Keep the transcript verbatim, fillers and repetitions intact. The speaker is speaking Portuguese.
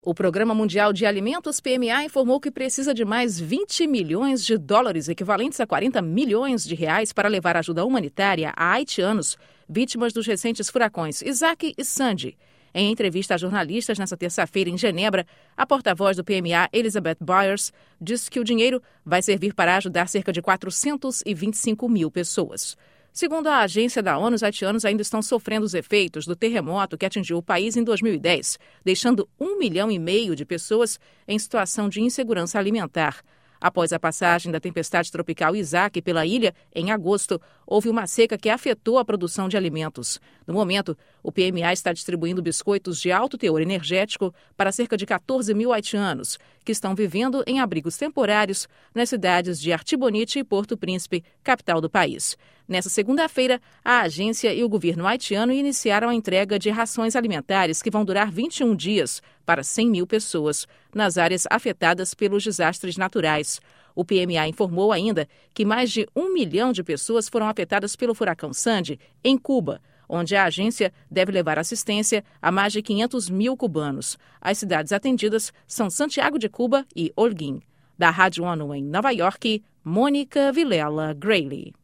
O Programa Mundial de Alimentos, P M A, informou que precisa de mais vinte milhões de dólares, equivalentes a quarenta milhões de reais, para levar ajuda humanitária a haitianos vítimas dos recentes furacões Isaac e Sandy. Em entrevista a jornalistas nesta terça-feira em Genebra, a porta-voz do P M A, Elizabeth Byers, disse que o dinheiro vai servir para ajudar cerca de quatrocentas e vinte e cinco mil pessoas. Segundo a agência da ONU, os haitianos ainda estão sofrendo os efeitos do terremoto que atingiu o país em dois mil e dez, deixando um milhão e meio de pessoas em situação de insegurança alimentar. Após a passagem da tempestade tropical Isaac pela ilha, em agosto, houve uma seca que afetou a produção de alimentos. No momento, o P M A está distribuindo biscoitos de alto teor energético para cerca de quatorze mil haitianos, que estão vivendo em abrigos temporários nas cidades de Artibonite e Porto Príncipe, capital do país. Nessa segunda-feira, a agência e o governo haitiano iniciaram a entrega de rações alimentares que vão durar vinte e um dias para cem mil pessoas nas áreas afetadas pelos desastres naturais. O P M A informou ainda que mais de um milhão de pessoas foram afetadas pelo furacão Sandy em Cuba, onde a agência deve levar assistência a mais de quinhentos mil cubanos. As cidades atendidas são Santiago de Cuba e Holguín. Da Rádio ONU em Nova York, Mônica Vilela Grayle.